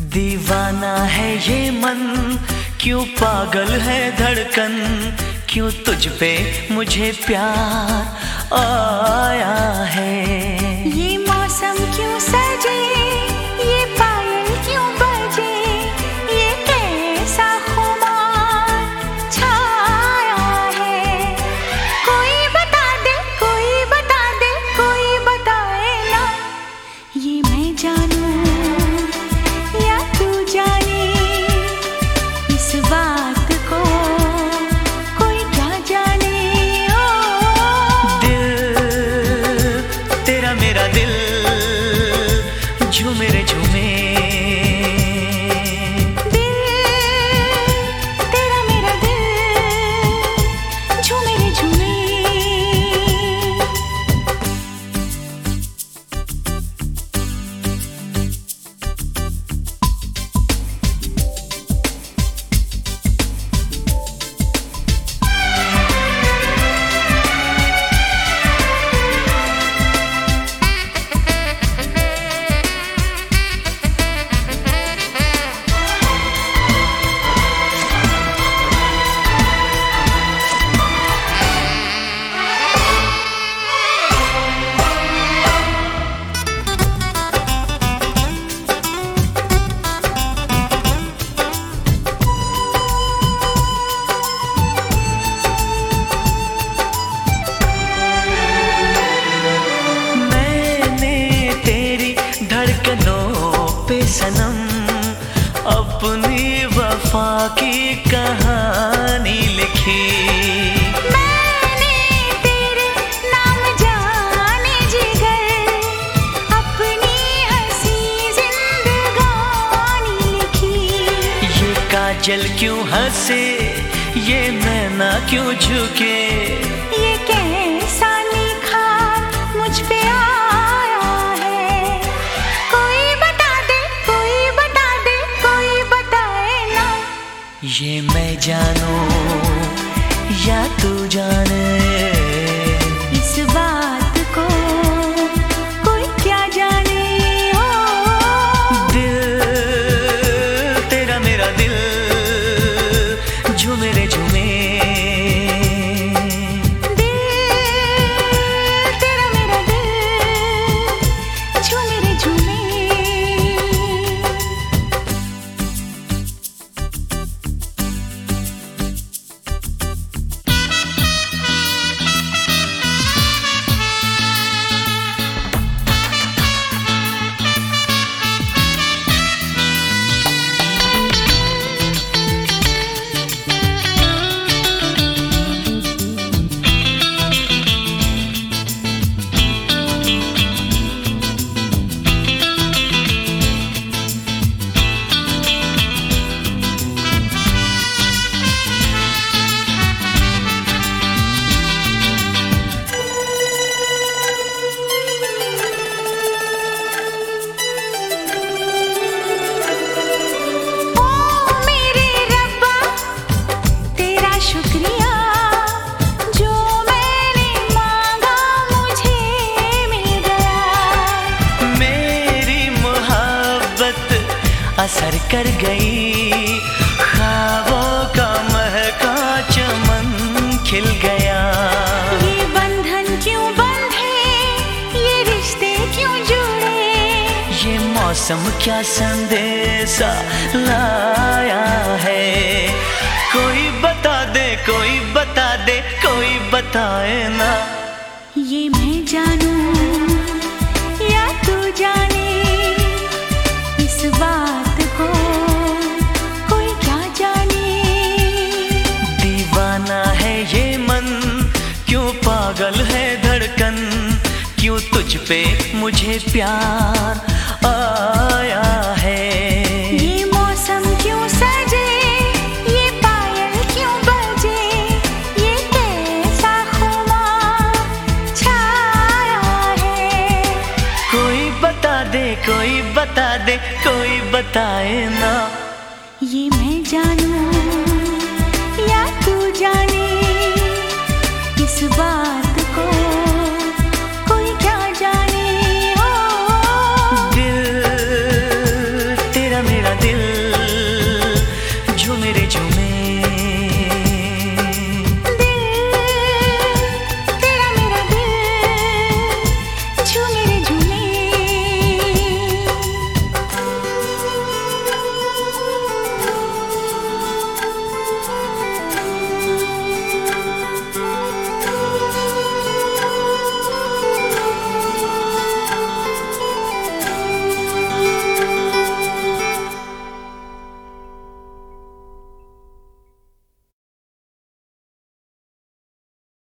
दीवाना है ये मन, क्यों पागल है धड़कन, क्यों तुझ पे मुझे प्यार आया है। ये मौसम क्यों सजे, ये पायल क्यों बजे, ये कैसा खुमार छाया है। कोई बता दे, कोई बता दे, कोई बताए ना, ये मैं जानूं या तू जाने, इस बात को कोई क्या जाने। ओ दिल तेरा मेरा दिल झूमे रे झूमे, दिल तेरा मेरा दिल झूमे रे झूमे। पे सनम अपनी वफा की कहानी लिखी। मैंने तेरे नाम जाने जिगर अपनी हंसी जिंदगानी लिखी। ये काजल क्यों हंसे, ये नैना क्यों झुके, ये कैसा निखार मुझ पे आया है। कोई बता दे, कोई बता दे, कोई बताए ना, ये मैं जानूं या तू जाने, इस बात को कोई क्या जाने। ओ दिल तेरा मेरा दिल झूमे रे झूमे, असर कर गई, ख्वाबों का महका चमन खिल गया। ये बंधन क्यों बंधे, ये रिश्ते क्यों जुड़े, ये मौसम क्या संदेशा लाया है। कोई बता दे, कोई बता दे, कोई बताए ना, ये मैं जानूं या तू जाने, इस बात को कोई क्या जाने। दीवाना है ये मन, क्यों पागल है धड़कन, क्यों तुझ पे मुझे प्यार आया है। ये मौसम क्यों सजे, ये पायल क्यों बजे, ये कैसा खुमार छाया है। कोई बता दे, कोई बता दे, कोई बताए ना, ये मैं जानूं या तू जाने, इस बात